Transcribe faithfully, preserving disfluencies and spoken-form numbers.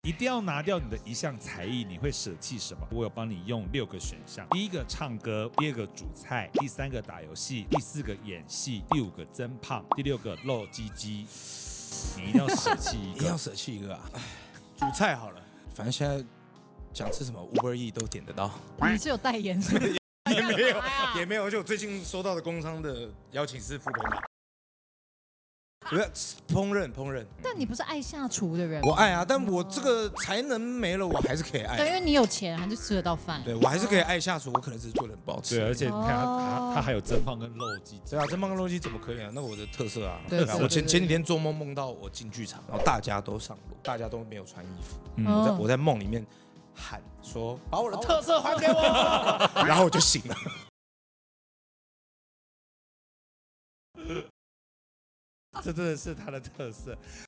一定要拿掉你的一项才艺，你会舍弃什么？我有帮你用六个选项：第一个唱歌，第二个煮菜，第三个打游戏，第四个演戏，第五个增胖，第六个露鸡鸡。你一定要舍弃一个， 一定要舍弃一个啊！煮菜好了，反正现在想吃什么 Uber E 都点得到。 你是有代言是不是？ 也没有，也没有，就我最近收到的工商的邀请是富婆。不是烹饪，烹饪。 但你不是爱下厨的人。 我爱啊，但我这个才能没了，我还是可以爱。 对，因为你有钱，还是吃得到饭。 对，我还是可以爱下厨，我可能只是做的很不好吃。 对，而且你看他他他还有增胖跟露鸡。 对啊，增胖跟露鸡怎么可以啊？那我的特色啊。 对， 我前前几天做梦梦到我进剧场，然后大家都上路，大家都没有穿衣服。嗯，我在我在梦里面喊说：“把我的特色还给我。”然后我就醒了。 这真的是他的特色。